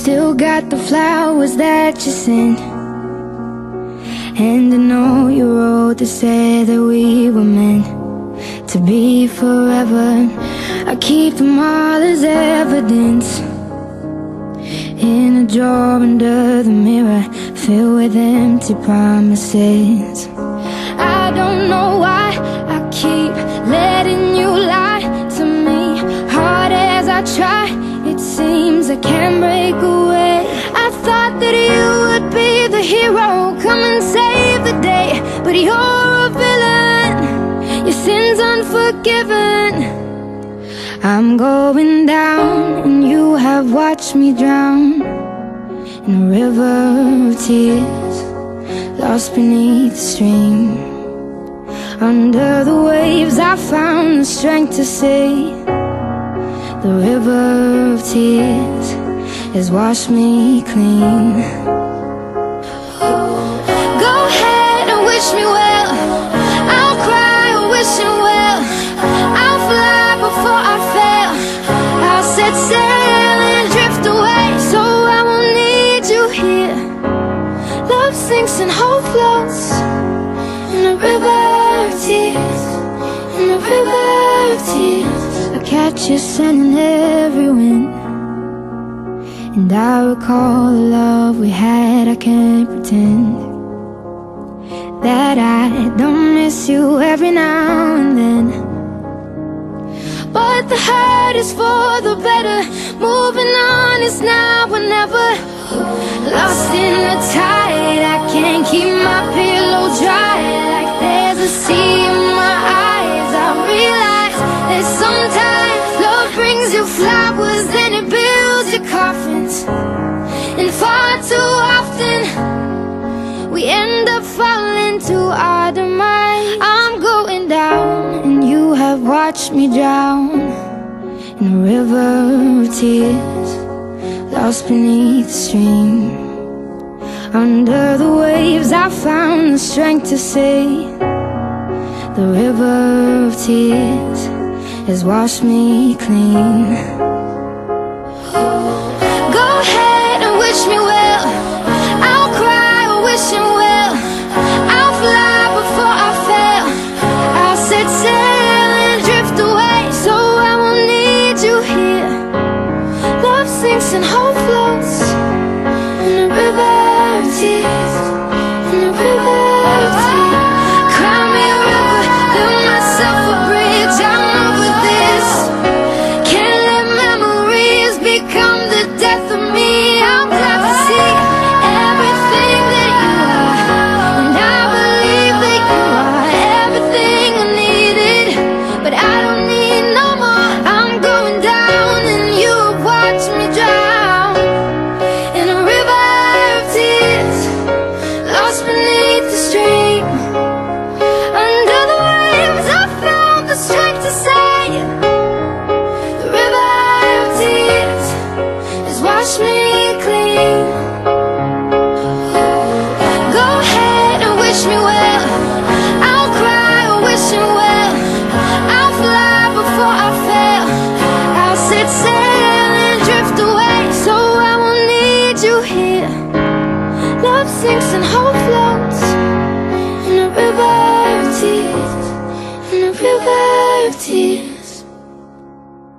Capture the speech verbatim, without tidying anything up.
still got the flowers that you sent, and I know you wrote that said that we were meant to be forever. I keep them all as evidence in a drawer under the mirror, filled with empty promises. I don't know why I keep letting you lie to me. Hard as I try, it seems I can't break away. I thought that you would be the hero, come and save the day, but you're a villain, your sin's unforgiven. I'm going down, and you have watched me drown in a river of tears, lost beneath the stream. Under the waves I found the strength to say, the river of tears has washed me clean. Go ahead and wish me well, I'll cry and wish him well. I'll fly before I fail, I'll set sail and drift away, so I won't need you here. Love sinks and hope floats in a river of tears, in a river of tears. I catch your scent in every wind, and I recall the love we had. I can't pretend that I don't miss you every now and then, but the hurt is for the better. Moving on is now or never. Lost in the tide, I can't keep my pillow dry. Like there's a sea in my eyes, I realize that sometimes love brings you flowers, then it builds your coffins, and far too often we end up falling to our demise. I'm going down, and you have watched me drown in a river of tears, lost beneath the stream. Under the waves I found the strength to say, the river of tears has washed me clean. Go ahead and wish me well, I'll cry and wish him well. I'll fly before I fail, I'll set sail and drift away, so I won't need you here. Love sinks and hope floats in a river of tears, in a river of tears. Cry me a river, build myself a bridge, I'm over this. Can't let memories become the death of me. I'm glad to see everything that you are, and I believe that you are everything I needed, but I don't need no more. I'm going down, and you watch me drown in a river of tears, lost beneath the stream. Under the waves I found the strength to say, the river of tears has washed me clean. Go ahead and wish me well, I'll cry and wish him well. I'll fly before I fail, I'll set sail and drift away, so I won't need you here. Love sinks and hope floats in a river of tears, in a river of tears.